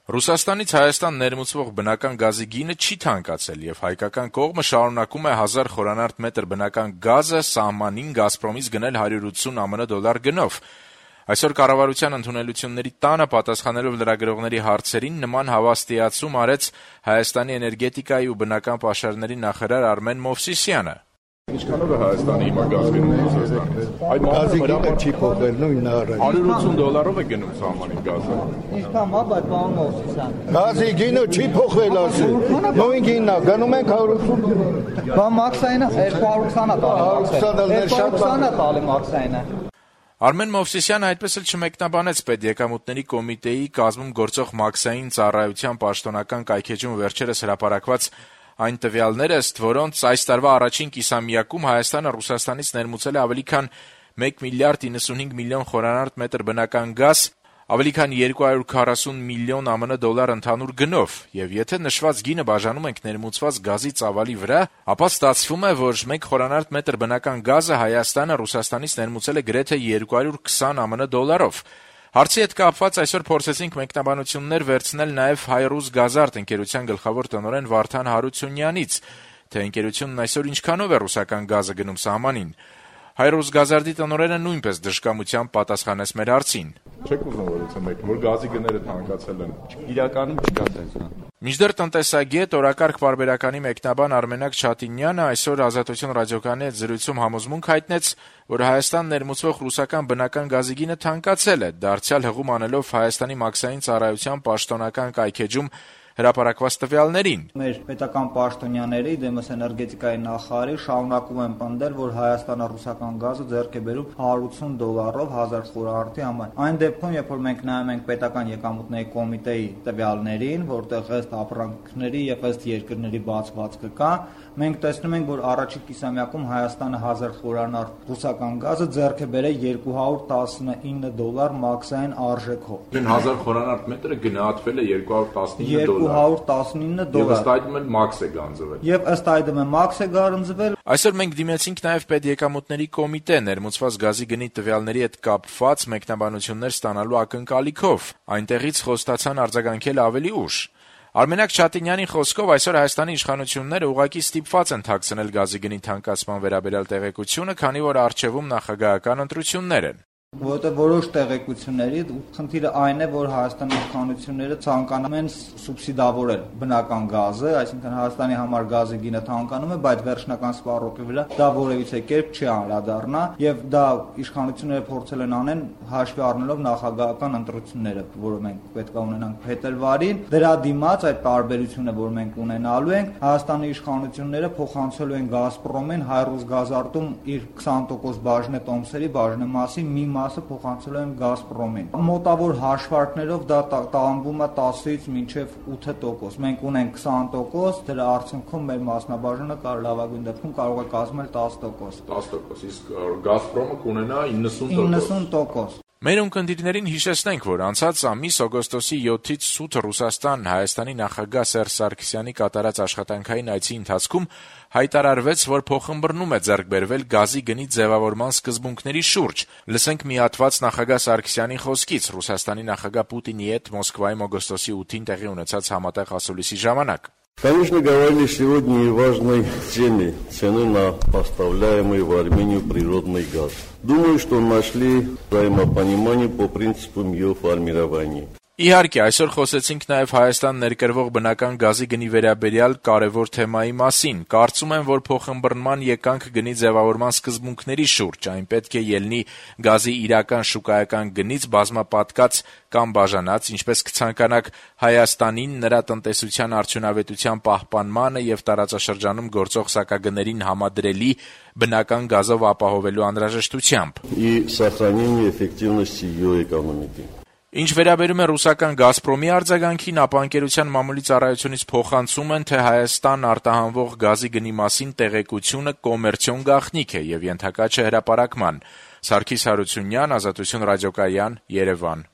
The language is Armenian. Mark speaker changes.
Speaker 1: Ռուսաստանից Հայաստան ներմուծվող բնական գազի գինը չի թանկացել եւ հայկական կողմը շարունակում է 1000 խորանարդ մետր բնական գազը սահմանին «Գազպրոմից» գնել 180 ԱՄՆ դոլար գնով։ Այսօր կառավարության ընդունելությունների տանը պատասխանելով լրագրողների հարցերին նման հավաստիացում արեց Հայաստանի էներգետիկայի ու բնական պաշարների նախարար Արմեն Մովսիսյանը։
Speaker 2: Ինչքանով է Հայաստանի հիմա գազ գնում Ռուսաստանից?
Speaker 3: Այդ գազի գինը չի փոխվել նույնն է առել։
Speaker 2: 180 դոլարով է գնում սահմանին գազը։
Speaker 3: Ինչքան է, բայց պարոն Մովսիսյան։ Գազի գինը չի փոխվել ասել։ Նույն գինն է, գնում ենք 180 դոլար։
Speaker 4: Բա մաքսայինը 220-ը տալի։ 220-ը տալի մաքսայինը։
Speaker 1: Արմեն Մովսիսյանը այդպես էլ չմեկնաբանեց Պետեկամուտների կոմիտեի կազմում գործող մաքսային ծառայության պաշտոնական կայքեջում վերջերս հրապարակված այն տվյալները, ըստ որոնց այս տարվա առաջին կիսամյակում Հայաստանը Ռուսաստանից ներմուծել է ավելի քան 1 միլիարդ 95 միլիոն խորանարդ մետր բնական գազ, ավելի քան 240 միլիոն ԱՄՆ դոլար ընդհանուր գնով, եւ եթե նշված գինը բաժանում ենք ներմուծված գազի ծավալի վրա, ապա ստացվում է, որ 1 խորանարդ մետր բնական գազը Հայաստանը Ռուսաստանից ներմուծել է գրեթե 220 ԱՄՆ դոլարով։ Հարցի հետ կապված այսօր փորձեցինք մեկնաբանություններ վերցնել նաև Հայ-Ռուս Գազարդ ընկերության գլխավոր տնօրեն Վարդան Հարությունյանից, թե ընկերությունն այսօր ինչքանով է ռուսական գազը գնում սահմանին։ Հայ-Ռուս Գազարդի տնօրենը նույնպես դժկամությամբ պատասխանեց մեր հարցին։
Speaker 2: Չեք ուզում որ գազի գները թանկացել են։
Speaker 4: Իրականում չկա այդպես։
Speaker 1: Մինչդեռ տնտեսագետ, օրակարգ պարբերականի մեկնաբան Արմենակ Չատինյանը այսօր Ազատություն ռադիոկայանի հետ զրույցում համոզմունք հայտնեց, որ Հայաստան ներմուծվող ռուսական բնական գազի գինը թանկացել է, դարձյալ հղում անելով Հայաստանի մաքսային ծառայության պաշտոնական կայքեջում հրապարակված տվյալներին։
Speaker 4: Մեր պետական պաշտոնյաների դեմս էներգետիկայի նախարարի շարունակում են պնդել, որ Հայաստանը ռուսական գազը ձեռք է բերում 180 դոլարով 1000 խորանարդի համար։ Այն դեպքում, երբ որ մենք նայում ենք պետական եկամուտների կոմիտեի տվյալներին, որտեղ ըստ ապրանքների եւ ըստ երկրների բացվածքը կա, մենք տեսնում ենք, որ առաջին կիսամյակում Հայաստանը 1000 խորանարդ ռուսական գազը ձեռք է բերել 219 դոլար մաքսային արժեքով։
Speaker 2: 1000 խորանարդ մետրը գնահատվել է 219 դոլար։
Speaker 4: 219 դոլար։
Speaker 2: Եվ ըստ այդմ էլ մաքս է գանձվել։
Speaker 4: Եվ ըստ այդմ է մաքս է գանձվել։
Speaker 1: Այսօր մենք դիմեցինք նաև Պետեկամուտների կոմիտե ներմուծված գազի գնի տվյալների հետ կապված մեկնաբանություններ ստանալու ակնկալիքով։ Այնտեղից խոստացան արձագանքել ավելի ուշ։ Արմենակ Չատինյանի խոսքով այսօր Հայաստանի իշխանությունները ուղղակի ստիպված են թաքցնել գազի գնի թանկացման վերաբերյալ տեղեկությունը, քանի որ առջևում նախագահական ընտրություններ են։
Speaker 4: Որտեղ որոշ տեղեկությունների խնդիրը այն է, որ Հայաստանի իշխանությունները ցանկանում են սուբսիդավորել բնական գազը, այսինքն Հայաստանի համար գազի գինը թանկանում է, բայց վերջնական սպառողի վրա դա որևիցե կերպ չի անդրադառնա, եւ դա իշխանությունները փորձել են անեն հաշվի առնելով նախագահական ընտրությունները, որը մենք պետք է ունենանք փետրվարին։ Դրա դիմաց այդ տարբերությունը, որ մենք ունենալու ենք, Հայաստանի իշխանությունները փոխանցելու են Գազպրոմին Հայ-Ռուս Գազարդում իր 20% բաժնե տոմսերի բաժնեմասի մի մասը փոխանցել են Գազպրոմին։ Մոտավոր հաշվարկներով դա տանվում է 10-ից մինչև 8%։ Մենք ունենք 20%, դրա արդյունքում մեր մասնաբաժանը լավագույն դեպքում կարող է կազմել 10%։
Speaker 2: 10%, իսկ Գազպրոմը կունենա 90%։
Speaker 4: 90%։
Speaker 1: Մեր ունկնդիրներին հիշեցնենք, որ անցած ամիս օգոստոսի 7-ից 8 Ռուսաստան Հայաստանի նախագահ Սերժ Սարգսյանի կատարած աշխատանքային այցի ընթացքում հայտարարվեց, որ փոխըմբռնում է ձեռք բերվել գազի գնի ձևավորման սկզբունքների շուրջ։ Լսենք մի հատված նախագահ Սարգսյանի խոսքից Ռուսաստանի նախագահ Պուտինի հետ Մոսկվայում օգոստոսի 8-ին տեղի ունեցած համատեղ ասուլիսի ժամանակ։
Speaker 5: Конечно, говорили сегодня и важной теме цены на поставляемый в Армению природный газ. Думаю, что нашли взаимопонимание по принципам ее формирования.
Speaker 1: Իհարկե, այսօր խոսեցինք նաև Հայաստան ներկրվող բնական գազի գնի վերաբերյալ կարևոր թեմայի մասին։ Կարծում եմ, որ փոխըմբռնման եկանք գնի ձևավորման սկզբունքների շուրջ, այն պետք է ելնի գազի իրական շուկայական գնից բազմապատկած կամ բաժանած, ինչպես կցանկանաք Հայաստանին, նրա տնտեսության արդյունավետության պահպանմանը եւ տարածաշրջանում գործող սակագներին համադրելի բնական գազով ապահովելու անհրաժեշտությամբ։
Speaker 5: И сохранение эффективности ее экономики.
Speaker 1: Ինչ վերաբերում է ռուսական Գազպրոմի արձագանքին, ապա ընկերության մամուլի ծառայությունից փոխանցում են, թե Հայաստան արտահանվող գազի գնի մասին տեղեկությունը կոմերցիոն գաղտնիք է եւ ենթակա չէ հրապարակման։ Սարգիս Հարությունյան, Ազատություն ռադիոկայան, Երևան։